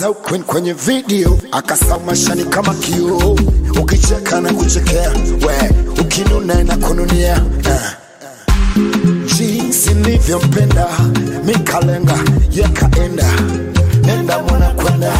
anacheza kwenye video, akasau mashani kama kioo. Ukicheka na kuchekea, we ukinuna na kununia. Jinsi nilivyompenda, mikalenga yakaenda, nenda mwana kwenda.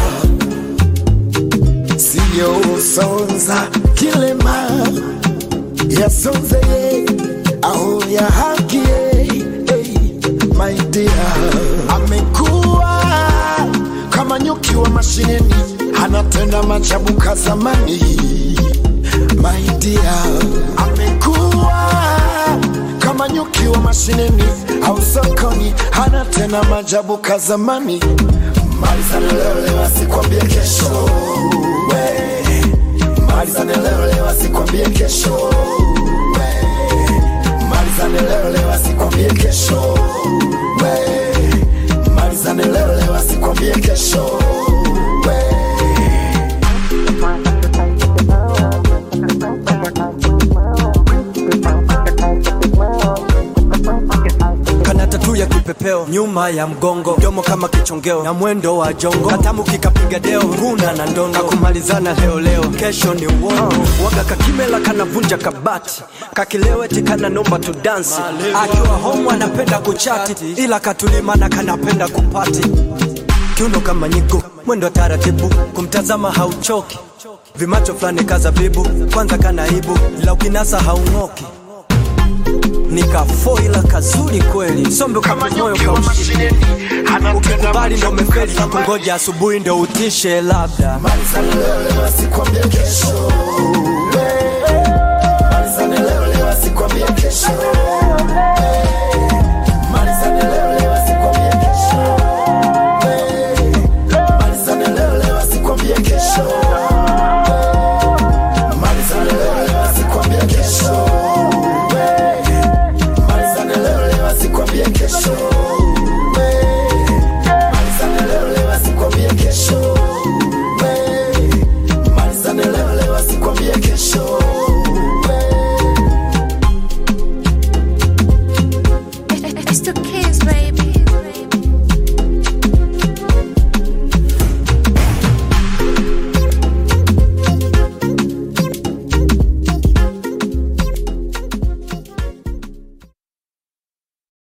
Siyo sonza kilema, ya sonze ye, aho ya haki ye, my dear. Amekuwa kama nyuki wa mashineni, anatenda machabuka zamani, my dear. Amekuwa kama nyuki wa mashineni, au sokoni, anatenda majabuka zamani. Maliza leo asikwambie kesho, maliza leo asikwambie kesho, maliza leo asikwambie kesho, maliza leo asikwambie kesho. Ya kipepeo nyuma ya mgongo, domo kama kichongeo na mwendo wa jongo, katamu kikapiga deo, nguna na ndondo, kakumalizana leo kesho ni uongo. Waga kakimela kanavunja kabati, kakilewe tikana nomba tu dance. Akiwa home anapenda kuchati, ila katulimana kanapenda kupati. Kiuno kama nyigo, mwendo taratibu, kumtazama hauchoki. Vimacho flani kazabibu, kwanza kanaibu, ila ukinasa haungoki. Nikafoila kazuri kweli, sombe kama moyo kaushini. Ukikubali ndo mefeli, kungoja asubuhi ndo utishe labda. Maliza leo asikwambie kesho,